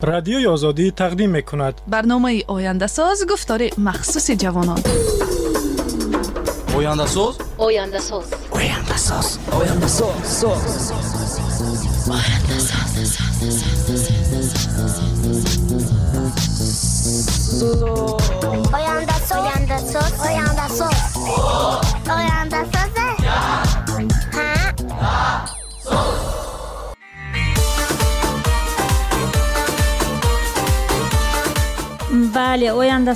رادیوی آزادی تقدیم می‌کند برنامه آینده ساز گفتار مخصوص جوانان. آینده ساز آینده ساز آینده ساز آینده ساز آینده ساز آینده ساز آینده ساز آینده ساز بله،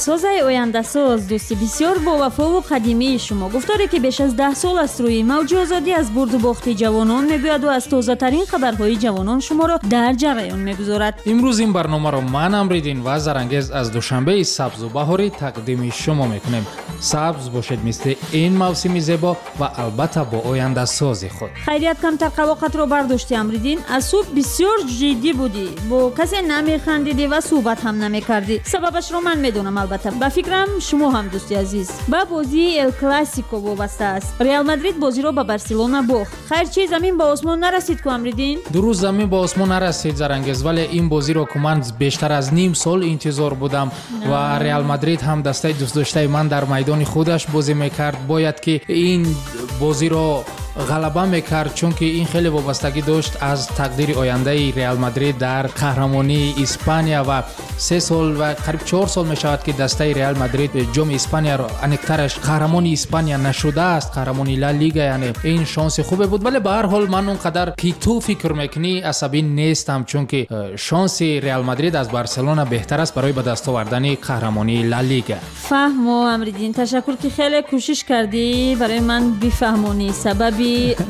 آینده ساز دوستی بسیار با وفا و قدیمی شما. گفتاری که بیش از 10 سال است روی موج آزادی از برد و باخت جوانان میگوید و از تازه ترین خبرهای جوانان شما را در جریان میگذارد. امروز این برنامه را من امریدین و زرانگیز از دوشنبه سبز و بهاری تقدیم شما میکنیم. سبز باشد مثل این موسم زیبا و البته با آینده ساز خود. خیریت کمتر قواقت را برداشتی امریدین. از صبح بسیار جدی بودی، با کسی نمیخندیدی و صحبت هم نمیکردی. سببش رو من میدونم. البته به فکرم شما هم دوستی عزیز با بازی ال کلاسیکو وابسته است. ریال مادرید بازی رو به بارسلونا باخت. خیر چی زمین با آسمان نرسید که امریدین؟ درست زمین با آسمان نرسید زرانگیز، ولی این بازی رو که من بیشتر از نیم سال انتظار بودم و ریال مادرید هم دسته دوست داشته من در میدان خودش بازی میکرد. باید که این بازی رو غلبه میکرد، چون که این خیلی وابستگی داشت از تقدیر آینده ریال مادرید در قهرمانی اسپانیا و 3 سال و قریب 4 سال میشود که دسته ریال مادرید جام اسپانیا رو انکترش قهرمانی اسپانیا نشده است، قهرمانی لا لیگا. یعنی این شانس خوبه بود، ولی به هر حال من اونقدر که تو فکر میکنی عصبی نیستم، چون که شانس ریال مادرید از بارسلونا بهتر است برای به دست آوردن قهرمانی لا لیگا. فهم امریدین، تشکر که خیلی کوشش کردی برای من بفهمونی سببی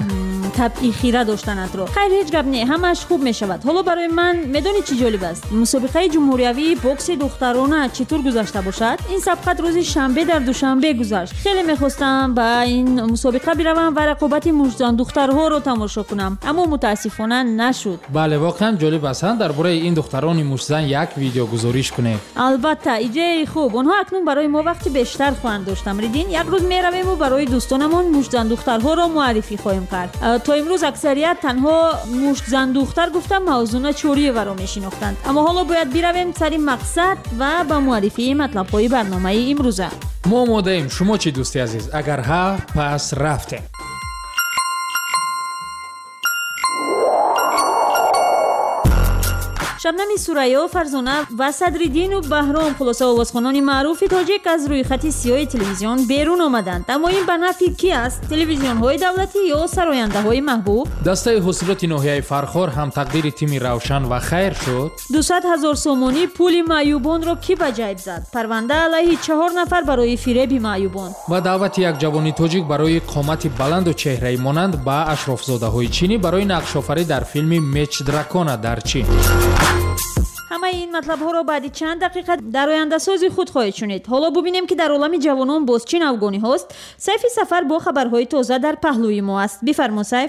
طبعی خیره داشتنت رو. خیر هیچ گپ نه، همش خوب میشود. حالا برای من میدونی چی جالب است؟ مسابقه جمهوریوی بوکس دخترانه چطور گذشته باشد؟ این سبقت روز شنبه در دوشنبه گذشت. خیلی میخواستم با این مسابقه بروم و رقابت مجزان دخترها رو تماشا کنم، اما متاسفانه نشد. بله واقعا جالب است درباره این دختران مجزان یک ویدیو گزارش کنیم. البته ایده خوب. اونها اکنون برای ما وقتی بیشتر خواهند داشت امریدین. یک روز میرویم و برای دوستانمون مجزان دخترها رو معرفی خواهیم کرد. تا امروز اکثریت تنها مشت زن دختر گفتم موضوع چوری ورا میشناختند، اما حالا باید برویم سری مقصد و با معرفی مطلب های برنامه امروزه. ما آماده ایم. شما چی دوستی عزیز؟ اگر ها پس رفتیم. شبنم سوریا، فرزانه و صدرالدین و بهرام خلاصه آوازخوانان معروف تاجیک از روی خط سیاه تلویزیون بیرون آمدند. اما این به نفع کی است؟ تلویزیون های دولتی یا سراینده های محبوب؟ دسته حصولات ناحیه فرخار هم تقدیر تیم روشن و خیر شد. 200,000 سومانی پول معیوبان را کی به جیب زد؟ پرونده علیه 4 نفر برای فریب معیوبان. و دعوت یک جوانی تاجیک برای قامت بلند و چهره مانند با اشرافزاده های چینی برای نقش آفری در فیلم میچ دراکونا در چین. همه این مطلب ها را بعد چند دقیقه در آینده سازی خود خواهید شنید. حالا ببینیم که در عالم جوانان باز چه نوگانی هست. سیف سفر با خبرهای تازه در پهلوی ما است. بفرما سیف.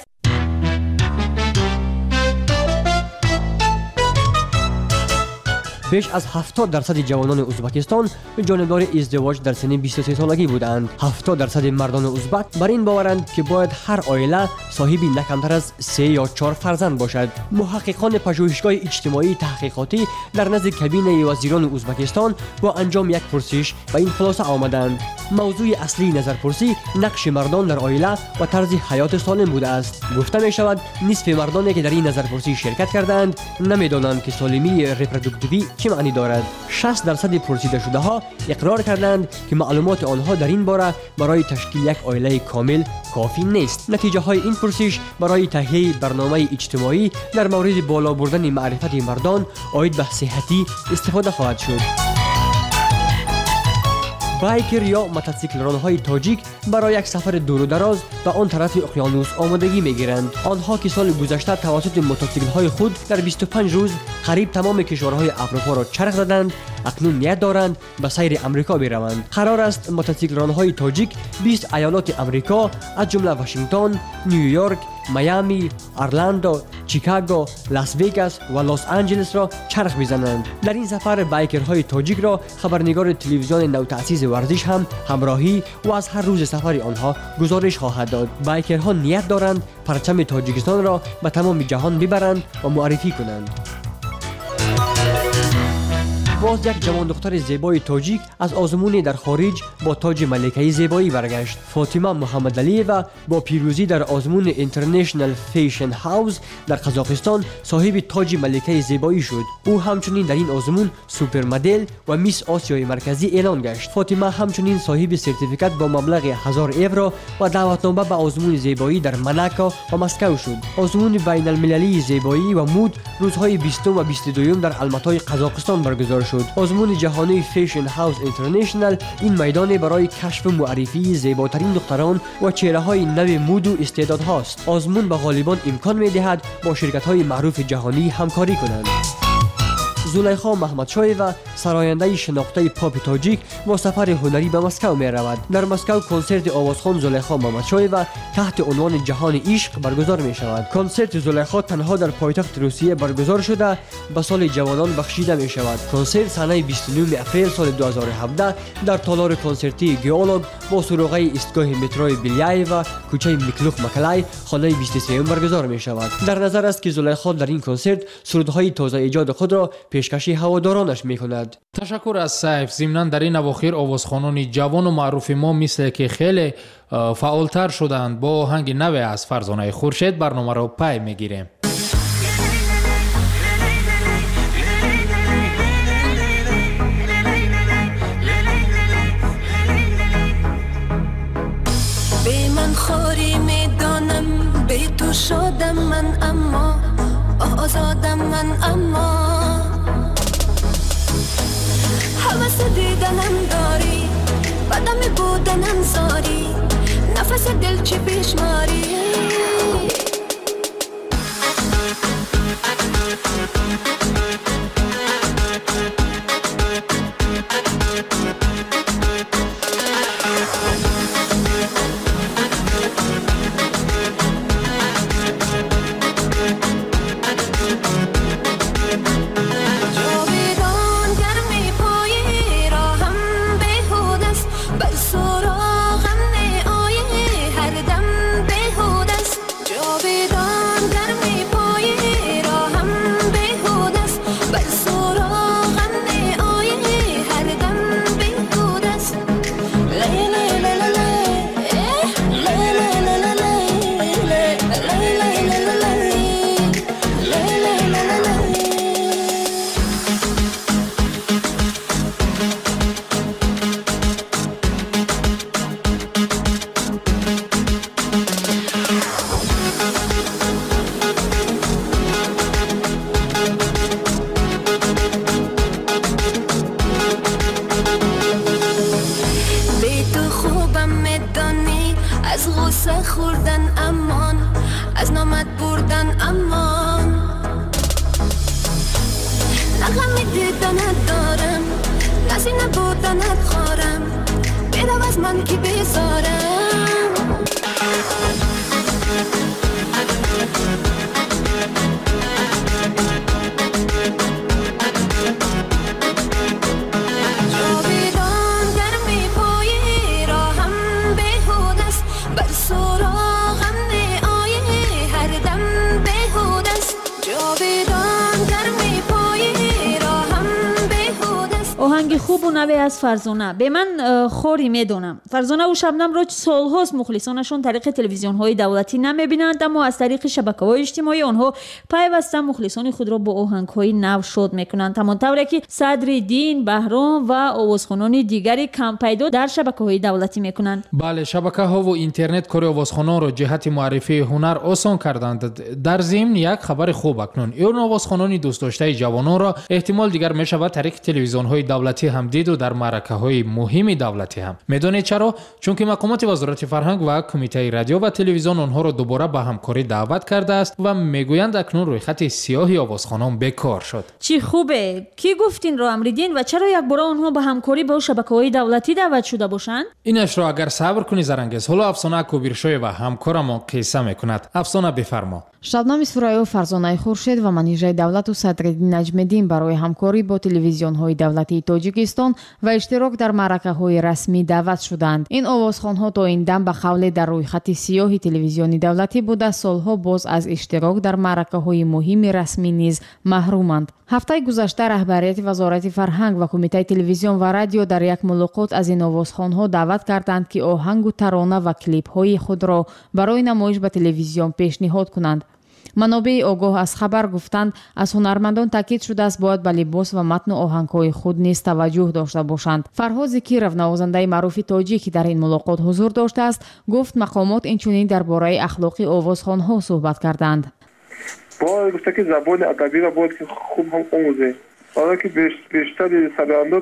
بیش از 70% جوانان ازبکستان جانبدار ازدواج در سن 23 سالگی بودند. 70% مردان ازبک بر این باورند که باید هر عائله صاحب نه کمتر از 3 یا 4 فرزند باشد. محققان پژوهشگاه اجتماعی تحقیقاتی در نزد کابینه وزیران ازبکستان با انجام یک پرسش به این خلاصه آمدند. موضوع اصلی نظرپرسی نقش مردان در عائله و طرز حیات سالم بوده است. گفته می شود نصف مردانی که در این نظرپرسی شرکت کردند نمیدانند که سالمی رپرودوکتیوی چه معنی دارد. 60% پرسیده شده ها اقرار کردند که معلومات آنها در این باره برای تشکیل یک عائله کامل کافی نیست. نتیجه های این پرسش برای تهیه برنامه اجتماعی در مورد بالا بردن معرفت مردان عاید به صحتی استفاده خواهد شد. بایکر یا موتورسیکلران‌های تاجیک برای یک سفر دور و دراز به آن طرف اقیانوس آمادگی می‌گیرند. آنها که سال گذشته توسط موتورسیکل‌های خود در 25 روز قریب تمام کشورهای اروپا را چرخ زدند، اکنون نیت دارند به سیر امریکا بروند. قرار است موتورسیکلران‌های تاجیک 20 ایالات امریکا از جمله واشنگتن، نیویورک، میامی، اورلاندو، چیکاگو، لاس وگاس و لس آنجلس را چرخ بزنند. در این سفر بایکرهای تاجیک را خبرنگار تلویزیون نوتأسیس ورزش هم همراهی و از هر روز سفر آنها گزارش خواهد داد. بایکرها نیت دارند پرچم تاجیکستان را به تمام جهان ببرند و معرفی کنند. باز یک جوان دختر زیبای تاجیک از آزمون در خارج با تاج ملکه زیبایی برگشت. فاطمه محمد علیوه با پیروزی در آزمون اینترنشنال فیشن هاوس در قزاقستان صاحب تاج ملکه زیبایی شد. او همچنین در این آزمون سوپر مدل و میس آسیای مرکزی اعلان گشت. فاطمه همچنین صاحب سرتیفیکات با مبلغ 1000 یورو و دعوتنامه به آزمون زیبایی در مناکو و مسکو شد. آزمون بین المللی زیبایی و مود روزهای 20 و 22 در الماتای قزاقستان برگزار شد. آزمون جهانی فیشن هاوس اینترنشنال این میدان برای کشف و معرفی زیباترین دختران و چهره‌های نو مود و استعدادهاست. آزمون به غالبان امکان می‌دهد با شرکت‌های معروف جهانی همکاری کنند. زلیخا محمدشایوه سراینده شناخته پاپ تاجیک با سفر هنری به مسکو می رود. در مسکو کنسرت آوازخوان زلیخا محمدشایوه تحت عنوان جهان عشق برگزار می شود. کنسرت زلیخا تنها در پایتخت روسیه برگزار شده به سال جوانان بخشیده می شود. کنسرت سنه 29 اپریل سال 2017 در تالار کنسرتی گیولوگ با سروقه ایستگاه متروی بیلیایف و کوچه میکلوخ مکلای خانه 23 برگزار می شود. در نظر است که زلیخا در این کنسرت سرودهای تازه ایجاد خود را پیشکشی هوادارانش می‌کند. تشکر از سیف. ضمناً در این اواخر آوازخوانان جوان و معروف ما مثل که خیلی فعالتر شدند. با آهنگ نو از فرزانه خورشید برنامه را پی می‌گیریم. به من خوری میدانم به تو شدم من اما آزادم من اما حوث دیدنم داری بدم بودنم زاری نفس دل چی پیش ماری خوردن امان از نامت بردن امان نغمی دیدنت دارم نسی نبودنت خارم بیرو از من کی بیزارم جاویدان گرمی پایی راهم بهود است بر سراغم نیایی هر دم بهود است جاویدان گرمی پایی راهم بهود است. آهنگ خوب و نوی از فرزانه. به من خوری میدونم فرزانه و شبنم را سالهاست مخلصانشون طریق تلویزیون های دولتی نمیبینند، اما از طریق شبکه‌های اجتماعی آنها پیوسته مخلصان خود را با آهنگ های نو شاد میکنند، همانطور که صدرالدین بهرام و آوازخوانان دیگری کم پیدا در شبکه‌های دولتی میکنند. بله، شبکه‌ها و اینترنت کار آوازخوانان را جهت معرفی هنر آسان کردند. در ضمن یک خبر خوب اکنون این آوازخوانان دوست داشته جوانان را احتمال دیگر میشود طریق تلویزیون های دولتی هم دید و در معرکه‌های مهم دولتی هم. میدونید چرا؟ چون که مقامات وزارت فرهنگ و کمیته رادیو و تلویزیون آنها را دوباره به همکاری دعوت کرده است و میگویند اکنون روی خط سیاه آوازخوانان بیکار شد. چی خوبه؟ کی گفتین را امریدین و چرا یک بار آنها به همکاری با شبکه‌های دولتی دعوت شده باشند؟ اینش را اگر صبر کنی زرنگز. حالا افسانه کوبیرشوی و همکارم قصه میکند. افسانه بفرما. шабнами Сурайо Фарзонаи Хуршед ва манижаи давлату Садриддин Наҷмиддин барои ҳамкорӣ бо телевизионҳои давлатии тоҷикистон ва иштирок дар маъракаҳои расмӣ даъват шуданд. Ин овозхонҳо то ин дам ба қавле дар рӯйхати сиёҳи телевизиони давлатӣ буда солҳо боз аз иштирок дар маъракаҳои муҳими расмӣ низ маҳруманд. ҳафтаи гузашта раҳбарияти вазорати фарҳанг ва кумитаи телевизион ва радио дар як мулоқот аз ин овозхонҳо даъват карданд ки оҳангу тарона ва клипҳои худро барои намоиш ба телевизион пешниҳод кунанд. манобеи огоҳ аз хабар гуфтанд, аз ҳунармандон таъкид шудааст бояд ба либос ва матну оҳангҳои худ низ таваҷҷӯҳ дошта бошанд. Фарҳод Зикиров, навозандаи маъруфи тоҷик, ки дар ин мулоқот ҳузур доштааст, гуфт мақомот инчунин дар бораи ахлоқи овозхонҳо суҳбат карданд. باید گفته که زبان ادبی را باید که خوب هم آموزه. حالا که بیشتر سرندات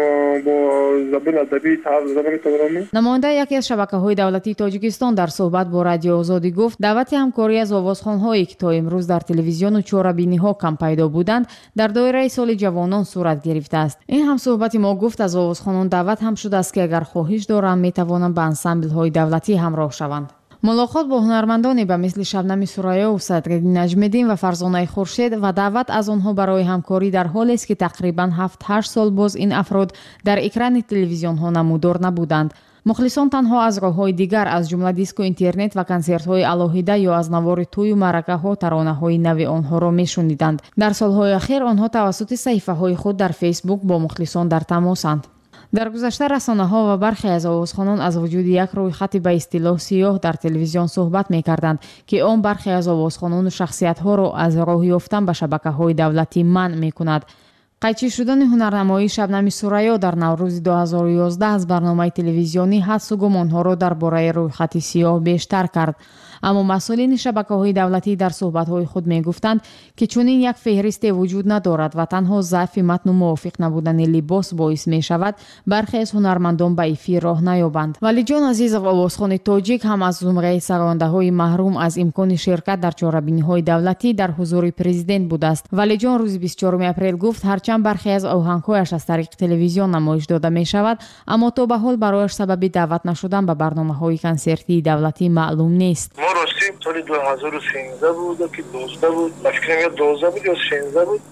با زبان ادبی زبان تورانی. намоянда яке аз шабакаҳои давлатии тоҷикистон дар суҳбат бо радио озодӣ гуфт, даъвати ҳамкорӣ аз овозхонҳое ки то имрӯз дар телевизиону чорабиниҳо кам пайдо буданд, дар доираи соли ҷавонон сурат гирифтааст. ин ҳамсуҳбати мо гуфт, аз овозхонон даъват ҳам шудааст ки агар хоҳиш доранд метавонанд ба ансамблҳои давлатӣ ҳамроҳ шаванд. мулоқот бо ҳунармандоне ба мисли Шабнами Сураёв, Саидғадин Наҷмиддин ва Фарзонаи Хуршед ва даъват аз онҳо барои ҳамкорӣ дар ҳолест ки тақрибан 7-8 сол боз ин афрод дар экрани телевизионҳо намудор набуданд. мухлисон танҳо аз роҳҳои дигар, аз ҷумла диску интернет ва консертҳои алоҳида ё аз навори тӯю маъракаҳо таронаҳои нави онҳоро мешуниданд. дар солҳои ахир онҳо тавассути саҳифаҳои худ дар фейсбук бо мухлисон дар тамосанд. дар гузашта расонаҳо ва бархе аз овозхонон аз вуҷуди як рӯйхати ба истилоҳ сиёҳ дар телевизион суҳбат мекарданд, ки он бархе аз овозхонону шахсиятҳоро аз роҳ ёфтан ба шабакаҳои давлатӣ манъ мекунад. қайчӣ шудани ҳунарнамоии Шабнами Сураё дар наврӯзи 2011 аз барномаи телевизионӣ ҳадсу гумонҳоро дар бораи рӯйхати сиёҳ бештар кард. аммо масъулини шабакаҳои давлатӣ дар суҳбатҳои худ мегуфтанд, ки чунин як феҳристе вуҷуд надорад ва танҳо заъфи матну мувофиқ набудани либос боис мешавад бархе аз ҳунармандон ба эфир роҳ наёбанд. Валиҷон Азизов, овозхони тоҷик, ҳам аз зумраи сарояндаҳои маҳрум аз имкони ширкат дар чорабиниҳои давлатӣ дар ҳузури президент будааст. Валиҷон рӯзи 24 апрел гуфт, ҳарчанд бархе аз оҳангҳояш аз тариқи телевизион намоиш дода мешавад, аммо то ба ҳол барояш сабаби даъват нашудан ба барномаҳои консертии давлатӣ маълум нест. راستی سال 2013 بود که 12 بود، فکر کنم 12 بود یا 13 بود.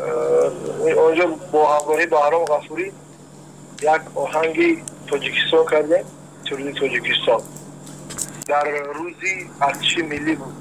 آنجا با همراهی بهرام غفوری یک آهنگی تاجیکستان کردیم، تاجیکستان. در روزی ارتش ملی بود.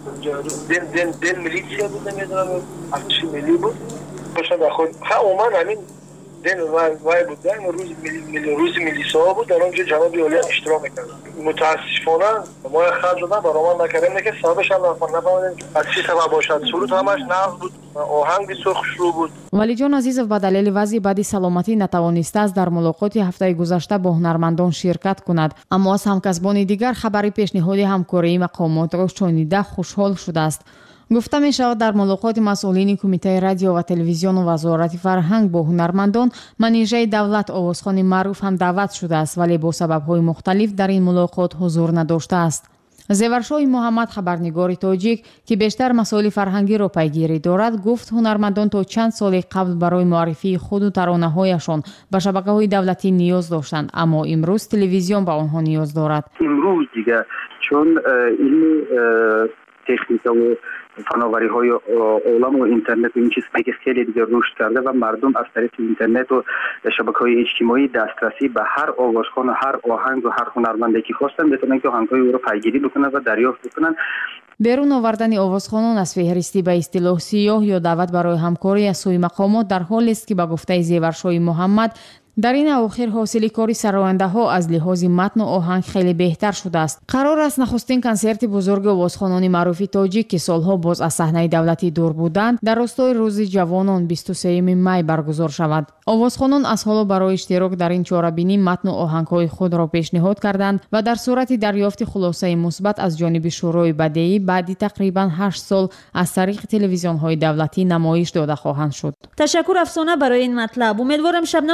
دن میلیشیا بود، نمیدونم ارتش ملی بود. داشتن در خود عموما همین دن وای بود. در روز میلیسا بود، در آنجا جناب عالی اشتراک می‌کردن. متاسفانه ما خرج دادن برآمد نکردیم که سببش هم نفهمیدیم از چی سبب باشد. سرود همش نقض بود، آهنگ بسیار خوشرو بود. ولیجان عزیزов ба далели вазъи баъди саломатӣ натавонистааст дар мулоқоти ҳафтаи гузашта бо ҳунармандон ширкат кунад, аммо аз ҳамкасбони дигар хабари пешниҳоди ҳамкории мақомотро шунида хушҳол шудааст. гуфта мешавад, дар мулоқоти масъулини кумитаи радио ва телевизиону вазорати фарҳанг бо ҳунармандон манижаи давлат овозхони маъруф ҳам даъват шудааст, вале бо сабабҳои мухталиф дар ин мулоқот ҳузур надоштааст. зеваршоҳи муҳаммад, хабарнигори тоҷик, ки бештар масоили фарҳангиро пайгирӣ дорад, гуфт ҳунармандон то чанд соли қабл барои муаррифии худу таронаҳояшон ба шабакаҳои давлатӣ ниёз доштанд, аммо имрӯз телевизион ба онҳо ниёз дорад. имрӯз дига чун илми техникаву фановариҳои олам ва интернет ин чизҳое ки хеле дига рушд карда ва мардум аз тариқи интернету шабакаҳои иҷтимоӣ дастрасӣ ба ҳар овозхону ҳар оҳангу ҳар ҳунарманде ки хостанд метавонанд ки оҳангҳои ӯро пайгирӣ бикунанд ва дарёфт бикунанд. берун овардани овозхонон аз феҳристӣ ба истилоҳ сиёҳ ё даъват барои ҳамкорӣ аз сӯи мақомот дар ҳолест ки ба гуфтаи зеваршоҳи муҳаммад дар ин авохир ҳосили кори сарояндаҳо аз лиҳози матну оҳанг хеле беҳтар шудааст. қарор аст нахустин консерти бузурги овозхонони маъруфи тоҷик, ки солҳо боз аз саҳнаи давлатӣ дур буданд, дар ростои рӯзи ҷавонон 23 май баргузор шавад. овозхонон аз ҳоло барои иштирок дар ин чорабинӣ матну оҳангҳои худро пешниҳод карданд ва дар сурати дарёфти хулосаи мусбат аз ҷониби шӯрои бадеӣ баъди тақрибан 8 сол аз тариқи телевизионҳои давлатӣ намоиш дода хоҳанд шуд. ташаккур Афсона барои ин матлаб. умедворам Шабнаму Фарзона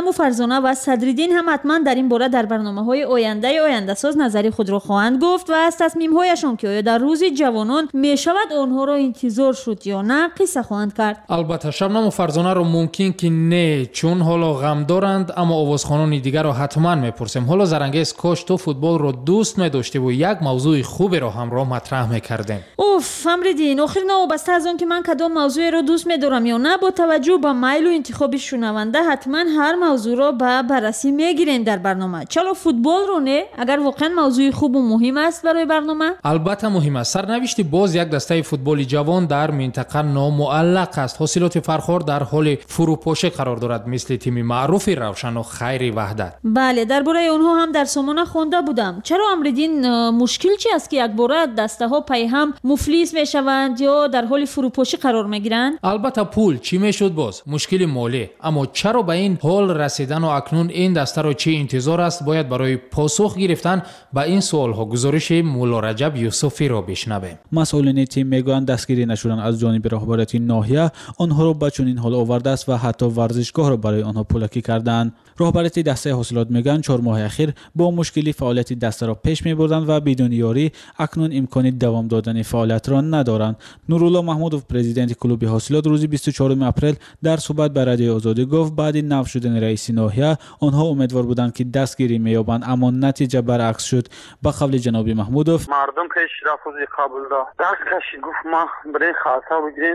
فرزانه و صدرالدین هم حتما در این باره در برنامه‌های آینده ساز نظری خود را خواهند گفت و از تصمیم‌هایشان که آیا در روز جوانان می‌شود آنها را انتظار شد یا نه قصه خواهند کرد. البته شبنم و فرزانه رو ممکن که نه، چون حالا غم دارند، اما آوازخوانان دیگر رو حتما میپرسیم. حالا زرنگیز کاش تو فوتبال رو دوست می‌داشتی و یک موضوع خوبی رو همراه مطرح می‌کردیم. اوف فهمیدین، آخر وابسته از آن که من کدام موضوع رو دوست می‌دارم یا نه، با توجه به میل و انتخاب شنونده حتما هر موضوع رو به بررسی میگیرین در برنامه. چرا فوتبال رو نه؟ اگر واقعا موضوع خوب و مهم است برای برنامه؟ البته مهم است. سرنوشت باز یک دسته فوتبال جوان در منطقه نامعلق است. حاصلات فرخار در حال فروپاشی قرار دارد، مثل تیم معروف روشن و خیر وحدت. بله، درباره اونها هم در سامانه خوانده بودم. چرا امریدین مشکل چی است که یک باره دسته ها پی هم مفلیس میشوند یا در حال فروپاشی قرار میگیرند؟ البته پول چی میشد باز؟ مشکل مالی. اما چرا به این حال رسیدن و اکنون این دسته را چه انتظار است؟ باید برای پاسخ گرفتن به این سوال ها گزارش مولا رجب یوسفی را بشنویم. مسئولین تیم میگویند دستگیری نشدن از جانب رهبریت ناحیه آنها را به چنین حال آورده است و حتی ورزشگاه را برای آنها پولکی کردند. رهبریت دسته حاصلات میگن 4 ماه اخیر با مشکلی فعالیت دسته را پیش میبردند و بدون یاری اکنون امکان دوام دادن فعالیت را ندارند. نورالله محمودوف پرزیدنت کلوب حاصلات روز 24 اپریل در صحبت با رادیو آزادی گفت بعد نفی شدن رئیس ناحیه آنها امیدوار بودند که دستگیری مییابند، اما نتیجه برعکس شد. به قول جناب محمودوف مردم پیش رفت قبول داد دست کشید، گفت ما برای خاطر بگیریم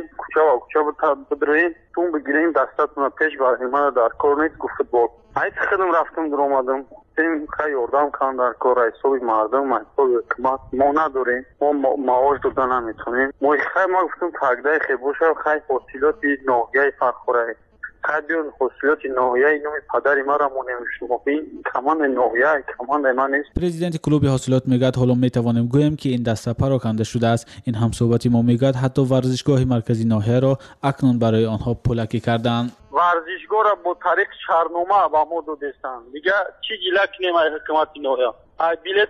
کوچه بدرویم تون بگیریم دستتون پیش برای ما در کار نیست. گفت فوتبال ایت خودم رفتم در اومدم تیم خیلی اردام کن در کار رئیسوی مردم حکومت ما نداریم، ما معاش دادن نمیتونیم. ما گفتم تاگده خیلی باشه خیلی حاصلاتی ناحیه فرخوره خیلی حاصلاتی ناحیه نومی پدری ما را نمیشناخیم، کمان ناحیه کمان ما نیست. پرزیدنت کلوب حاصلات میگد حالا میتوانیم گویم که این دسته پراکنده شده است. این هم صحبتی ما میگد حتی ورزشگاه مرکزی ناحیه را اکنون برای آنها پولکی کردند. ورزشگاه را با طریق شهرنامه با ما دادستان دیگه چی گیلک نمیای حکومت ناحیه بلیت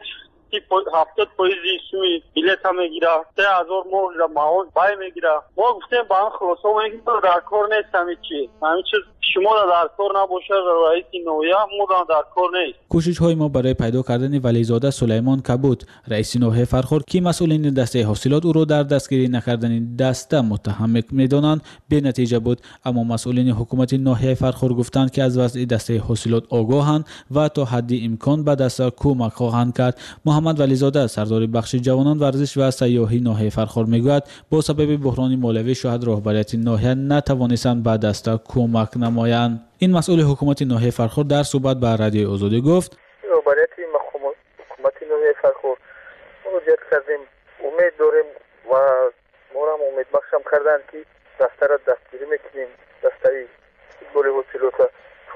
70 پویزی سوی بلیت هم میگیره 3000 ماه را معاش بای میگیره. ما گفتیم با هم خلاصه میگیم در کار نیست همین چیز شما در کار نباشه رئیس ناحیه ما در کار نیست. کوشش های ما برای پیدا کردن ولیزاده سلیمان کبود رئیس ناحیه فرخار که مسئولین دسته حاصلات او را در دستگیری نکردن دسته متهم میدانند به نتیجه بود. اما مسئولین حکومت ناحیه فرخار گفتند که از وضع دسته حاصلات آگاهند و تا حدی امکان به دسته کمک خواهند کرد. محمد ولیزاده سردار بخش جوانان ورزش و سیاحی ناحیه فرخار میگوید با سبب بحران مالیوی شاید رهبریت ناحیه نتوانستند به دسته کمک نمایند. این مسئول حکومت ناحیه فرخار در صحبت با رادیو آزادی گفت رهبریت حکومت ناحیه فرخار مراجعه کردیم، امید داریم و ما را امید بخشم کردند که دسته را دستگیری میکنیم، دسته فوتبال حاصلات تا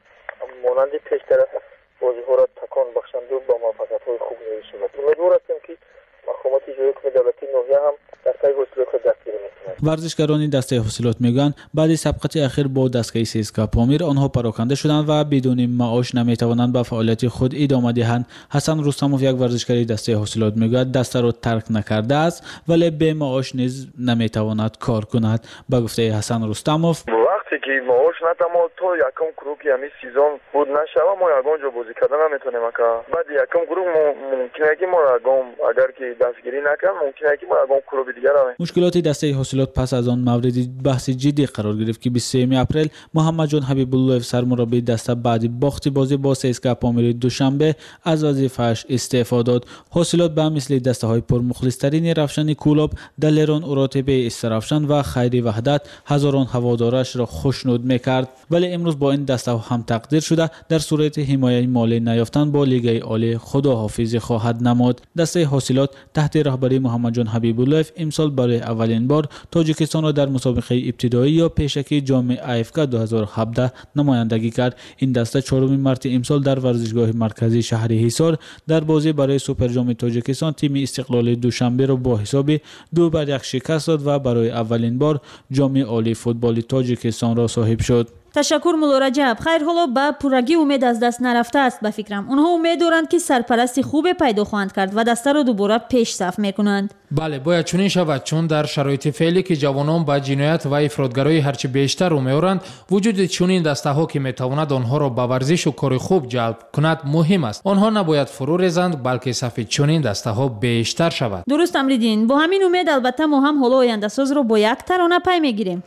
مانند پیشتر بازی‌ها را تکان بخشنده و با موفقیت‌های خوب نشود. امیدوار هستیم که حکومت اجرایی حکم دولتی ناحیه هم دسته حاصلات را دستگیری می‌کند. ورزشکاران دسته حاصلات میگن بعد سبقت اخیر با دستگاه سیسکا پامیر آنها پراکنده شدند و بدون معاش نمیتوانند به فعالیت خود ادامه دهند. حسن رستموف یک ورزشکار دسته حاصلات میگوید دسته را ترک نکرده است ولی به معاش نیز نمیتواند کار کند. به گفته حسن رستموف وقتی که معاش نتما تو یکم گروه که همین سیزن بود نشوه ما یکم جا بازی کردن نمیتونیم که بعد یکم گروه ممکنه که ما یکم اگر که دستگیری نکنیم ممکنه که ما یکم گروه دیگر رویم. مشکلات دسته حاصلات پس از آن مورد بحث جدی قرار گرفت که 23 اپریل محمد جان حبیب الله سرمربی دسته بعد باخت بازی با سیسکا پامیر دوشنبه از وظیفه‌اش استعفا داد. حاصلات به مثل دسته های پرمخلص‌ترین رفشن کلوب، دلیران اوراتبه استرافشن و خیر وحدت هزاران هوادارش را خوشنود میکرد، ولی امروز با این دسته هم تقدیر شده در صورت حمایت مالی نیافتن با لیگ عالی خداحافظی خواهد نمود. دسته حاصلات تحت رهبری محمد جان حبیب الله امسال برای اولین بار تاجیکستان را در مسابقه ابتدایی یا پیشکی جام آفریقا 2017 نمایندگی کرد. این دسته 4 مارس امسال در ورزشگاه مرکزی شهر حصار در بازی برای سوپر جام تاجیکستان تیم استقلال دوشنبه را با حساب 2-1 شکست داد و برای اولین بار جام عالی فوتبال تاجیکستان را صاحب شد. تشکر مولا رجب. خیر، حالا با پورگی امید از دست نرفته است به فکرم. اونها امید دارند که سرپرستی خوب پیدا خواهند کرد و دسته را دوباره پیش صف میکنند. بله، باید چنین شود، چون در شرایط فعلی که جوانان با جنایت و افراطگرایی هرچی بیشتر رو میورند، وجود چنین دسته ها که میتواند آنها را به ورزش و کار خوب جلب کند مهم است. آنها نباید فرو ریزند، بلکه صف چنین دسته ها بیشتر شود. درست امریدین. با همین امید البته ما هم حالا آینده ساز رو با یک ترانه پی میگیریم.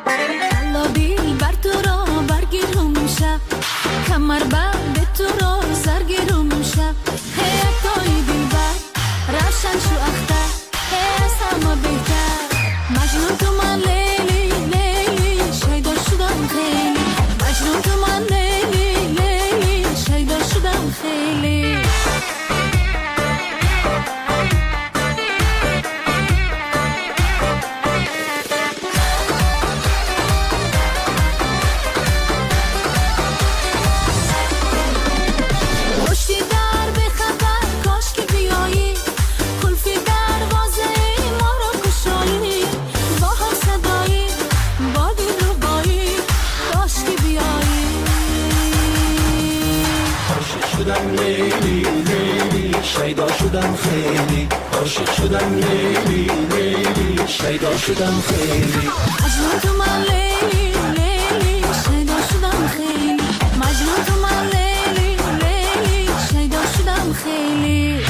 کمر به تو را سرگیرم شب حیاتای دلبر روشن شو اختر از همه بهتر مجنون تو من لیلی لیلی شیدا شدم خیلی مجنون تو من لیلی لیلی شیدا شدم خیلی شیدا شدم خیلی عاشق شدم لیلی لیلی شیدا شدم خیلی مجنون تو من لیلی لیلی شیدا شدم خیلی مجنون تو من لیلی لیلی شیدا شدم خیلی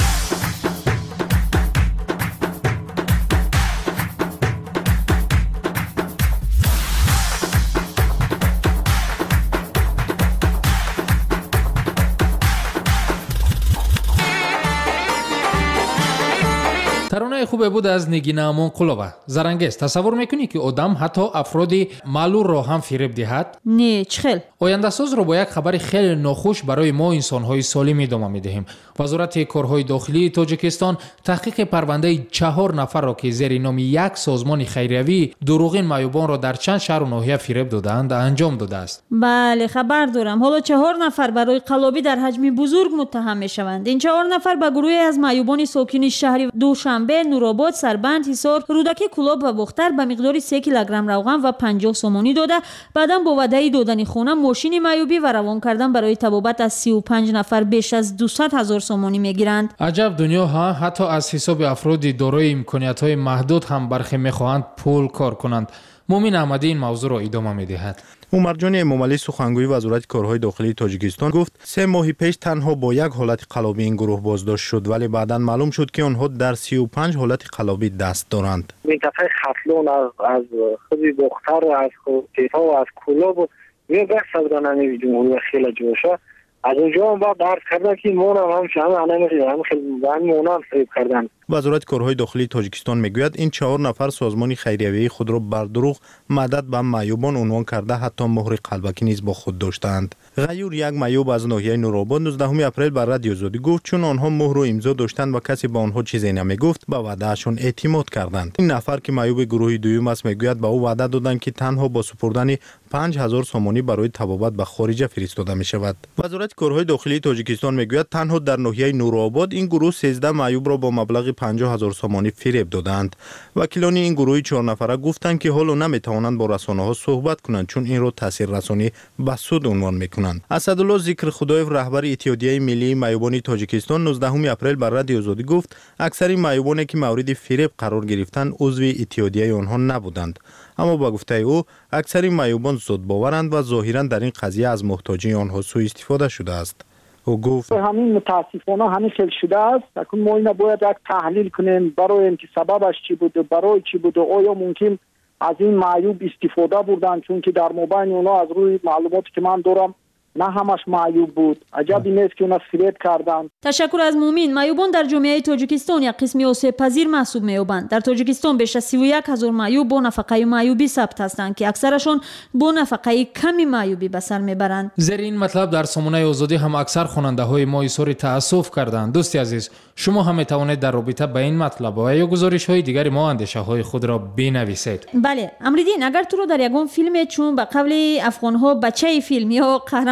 ترانه خوبه بود از نگین امانقلوبه. زرنگیز. تصور میکنی که آدم حتی افرادی معلول را هم فریب دهد؟ نه، چخل. آینده ساز رو با یک خبر خیلی ناخوش برای ما انسان‌های سالم ادامه میدهیم. وزارت کارهای داخلی تاجیکستان تحقیق پرونده 4 نفر را که زیر نام یک سازمان خیریوی دروغین معیوبان را در چند شهر و ناحیه فریب دادند انجام داده است. بله، خبر دارم. حالا 4 نفر برای قلابی در حجم بزرگ متهم میشوند. این 4 نفر به گروهی از معیوبان ساکن شهر دوشنبه، نورآباد، سربند، حصار، رودکی، کلاب و بختر به مقدار 3 کیلوگرم روغن و 50 سومانی داده، بعداً با وعده دادن خونه، ماشین معیوبی و روان کردن برای طبابت از 35 نفر بیش از 200,000 سومانی میگیرند. عجب دنیا ها، حتی از حساب افرادی دارای امکانیت‌های محدود هم برخی می‌خواهند پول کار کنند. مومن احمدی این موضوع را ادامه می‌دهد. عمرجان امامعلی سخنگوی وزارت کارهای داخلی تاجیکستان گفت 3 ماه پیش تنها با یک حالت قلابی این گروه بازداشت شد، ولی بعداً معلوم شد که آنها در 35 حالت قلابی دست دارند. منطقه خطلون از خودی بختر، از تیفا و از کلاب و یه بحث بودن جمهوری خیلی جوشه. از اونجا هم با درس کردن که مونم هم خیلی مونم فریب کردن. وزارت کارهای داخلی تاجیکستان میگوید این 4 نفر سازمان خیریوی خود را بر دروغ مدد به معیوبان عنوان کرده، حتی مهر قلبکی نیز با خود داشتند. غیور، یک معیوب از ناحیه نورآباد، 19 اپریل بر رادیو آزادی گفت چون آنها مهر و امضا داشتند و کسی به آنها چیزی نمیگفت به وعدهشان اعتماد کردند. این نفر که معیوب گروه دوم است میگوید به او وعده دادند که تنها با سپردن 5000 سومانی برای طبابت به خارج فرستاده می شود. وزارت کارهای داخلی تاجیکستان میگوید تنها در ناحیه نورآباد این گروه 13 معیوب را با مبلغ 50,000 سومانی فریب دادند. وکیلان این گروه 4 نفره گفتند که حالا نمیتوانند با رسانه‌ها صحبت کنند چون این را تاثیررسانی به سود عنوان میکنند. اسدالله ذکر خدایف، رهبر اتحادیه ملی معیوبان تاجیکستان، 19 اپریل بر رادیو آزادی گفت اکثر معیوبانی که مورد فریب قرار گرفتند عضو اتحادیه آنها نبودند، اما با گفته او اکثر معیوبان زود باورند و ظاهرا در این قضیه از محتاجی آنها سوء استفاده شده است. او گفت همین متاسفانه همین خیلی شده است. اکنون ما اینو باید یک تحلیل کنیم برای اینکه سببش چی بوده، برای چی بوده، آیا ممکن از این معیوب استفاده بردن، چون که در مابین اونا از روی معلوماتی که من دارم نه همش معیوب بود. عجب این است که اونا فریب کردن. تشکر از مومین. معیوبان در جامعه تاجیکستان یک قسمی آسیب پذیر محسوب می‌یابند. در تاجیکستان بیش از 31,000 معیوب با نفقه معیوبی ثبت هستند که اکثرشان با نفقه کمی معیوبی به سر میبرند. زیر این مطلب در سامانه آزادی هم اکثر خواننده‌های ما اظهار تأسف کردند. دوستی عزیز، شما هم می‌توانید در رابطه با این مطلب و یا گزارش‌های دیگر ما اندیشه‌های خود را بنویسید. بله، امریدین، اگر تو رو در یگان فیلم چون به قبل افغان‌ها بچه فیلم یا قهرمان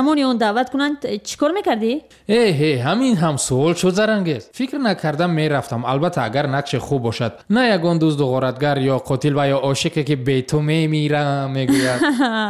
زمانی اون دعوت کنند چیکار میکردی؟ همین هم سوال شد زرنگز. فکر نکردم میرفتم، البته اگر نقش خوب باشد، نه یگان دزد و غارتگر یا قاتل و یا عاشقی که به تو میمیرم میگوید.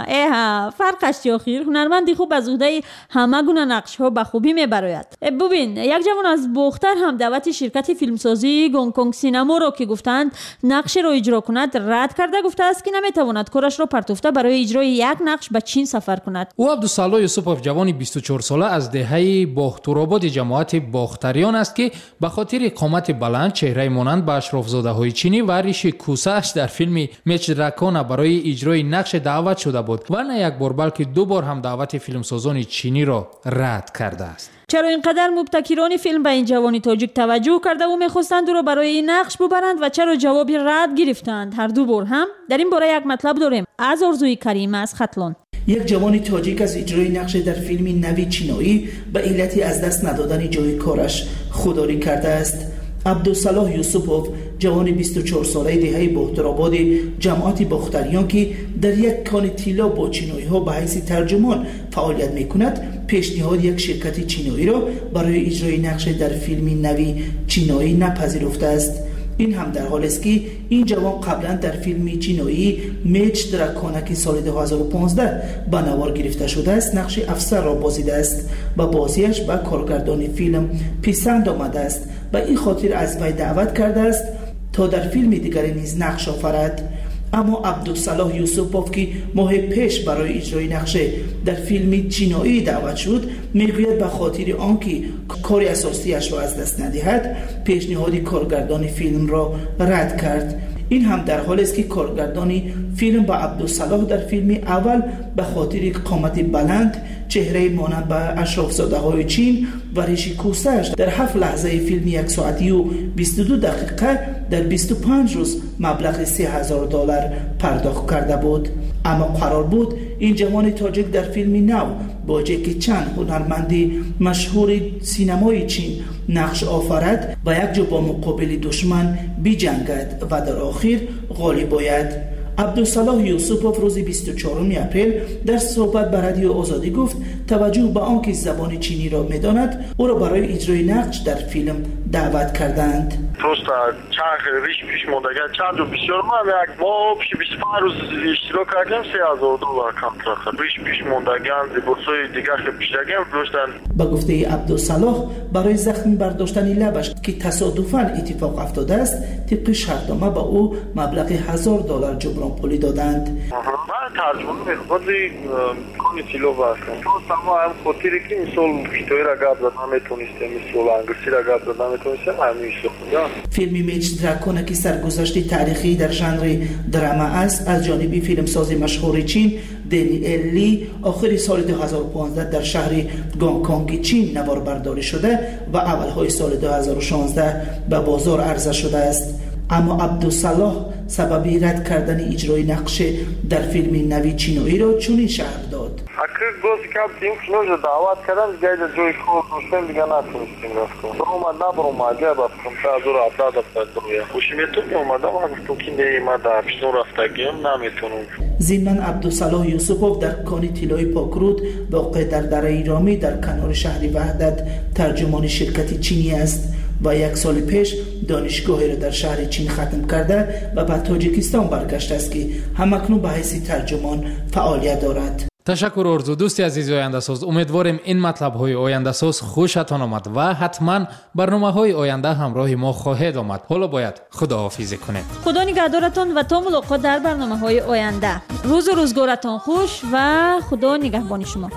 فرقش چی آخر؟ هنرمندی خوب از عهده همه گونه نقش ها به خوبی میبراید. ببین یک جوان از بختر هم دعوت شرکت فیلمسازی گونگ‌کنگ سینما را که گفتند نقش را اجرا کند رد کرده، گفته است که نمیتواند کارش را پرتوفته برای اجرای یک نقش به چین سفر کند. او عبدالصلاح یوسفوف جوانی 24 ساله از دهه باخترآباد جماعت باختریان است که به خاطر قامت بلند، چهره مانند به اشرافزاده‌های چینی و ریش کوسه‌اش در فیلم میچ دراکونا برای اجرای نقش دعوت شده بود و نه یک بار بلکه دو بار هم دعوت فیلمسازان چینی را رد کرده است. چرا اینقدر مبتکران فیلم به این جوانی تاجیک توجه کرده و میخواستند او را برای این نقش ببرند و چرا جوابی رد گرفتند؟ هر دو بار هم در این باره یک مطلب داریم از آرزوی کریم از ختلان. یک جوان تاجیک از اجرای نقش در فیلم نوی چینایی به علت از دست ندادن جای کارش خودداری کرده است. عبدالصلاح یوسفوف جوان 24 ساله دهه باخترآباد جماعت باختریان که در یک کان طلا با چینایی ها به حیث ترجمان فعالیت می کند، پیشنهاد یک شرکت چینایی را برای اجرای نقش در فیلم نوی چینایی نپذیرفته است. این هم در حالی است که این جوان قبلا در فیلم چینایی میچ دراکونا که سال 2015 به نوار گرفته شده است نقش افسر را بازیده است و بازیش به کارگردان فیلم پسند آمده است. به این خاطر از وی دعوت کرده است تا در فیلم دیگری نیز نقش آفرد. اما عبدالصلاح یوسفوف که ماه پیش برای اجرای نقش در فیلم چینایی دعوت شد، میگوید به خاطر آنکه کار اساسیش را از دست ندهد پیشنهاد کارگردان فیلم را رد کرد. این هم در حالی است که کارگردان فیلم با عبدالصلاح در فیلم اول به خاطر قامت بلند، چهره مانند به اشرافزاده‌های چین و ریش کوسه‌اش در 7 لحظه فیلم 1 ساعتی و 22 دقیقه در 25 روز مبلغ $3000 پرداخت کرده بود. اما قرار بود این جوان تاجیک در فیلم نو با جکی چن هنرمند مشهور سینمای چین نقش آفرد و یک جا با مقابل دشمن بجنگد و در آخر غالب آید. عبدالصلاح یوسفوف روز 24 اپریل در صحبت به رادیو آزادی گفت توجه به آنکه زبان چینی را می‌داند او را برای اجرای نقش در فیلم دعوت کردند. Просто چند ریش پیش موندگی چند و بسیار من یک ماه پیش 25 روز اشتراک کردیم $3000 کنترکت ریش پیش موندگی بورسای دیگر که پیشگیم داشتن. با گفته عبدالصلاح برای زخم برداشتن لبش که تصادفاً اتفاق افتاده است طبق شرطنامه به او مبلغ $1000 جبران پولی دادند. من ترجمه می‌خوادی کنی تیلو باشم. تو اما هم خاطری که مثال فیتوی را گاب دادم نمیتونستم مثال انگلیسی را گاب دادم نمیتونستم همیشه. فیلم میچ دراکونا که سرگذشت تاریخی در ژانر دراما است از جانب فیلمساز مشهور چین دنیل لی آخر سال 2015 در شهر گونگ‌کنگ چین نواربرداری شده و اولهای سال 2016 به بازار عرضه شده است. اما عبدالصلاح سبب رد کردن اجرای نقش در فیلم نوی چینایی را چنین شرح داد. اگر گفت که تیم فیلم را دعوت کردم دیگه جای خوب داشتم دیگه نتونستیم رفتم. برام اگه بافتم تا از رو افراد افتادم. خوشی میتونی اومدم گفتم که نیمه در پیشون رفتگیم نمیتونم. ضمن عبدالصلاح یوسفوف در کان طلای پاکرود واقع در دره ایرامی در کنار شهر وحدت ترجمان شرکت چینی است و 1 سال پیش دانشگاهی را در شهر چین ختم کرده و به تاجیکستان برگشته است که همکنون به حیث ترجمان فعالیت دارد. تشکر آرزو. دوستی عزیز آینده ساز، امیدواریم این مطلب های آینده ساز خوشتان آمد و حتما برنامه های آینده همراه ما خواهید آمد. حالا باید خداحافظی کنید. خدا نگهدارتان و تا ملاقات در برنامه های آینده. روز و روزگارتان خوش و خدا نگهبان شما.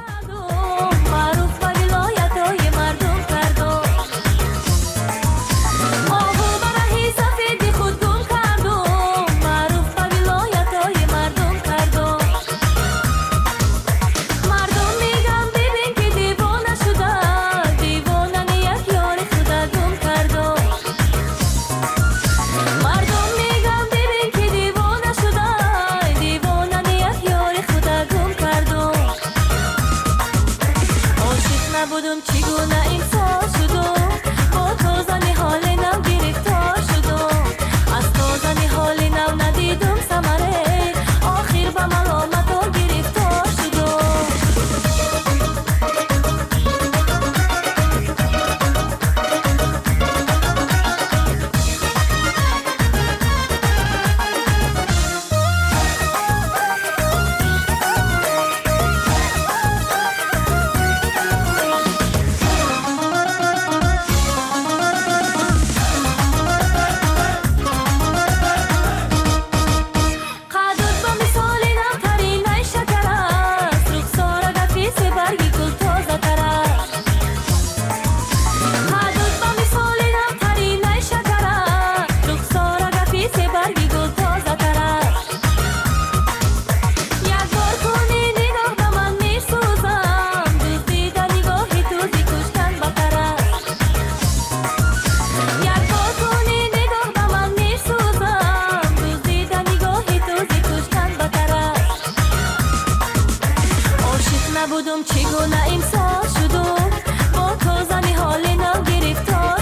دیوانه امسال شدم با تو زنی حال نو گرفتار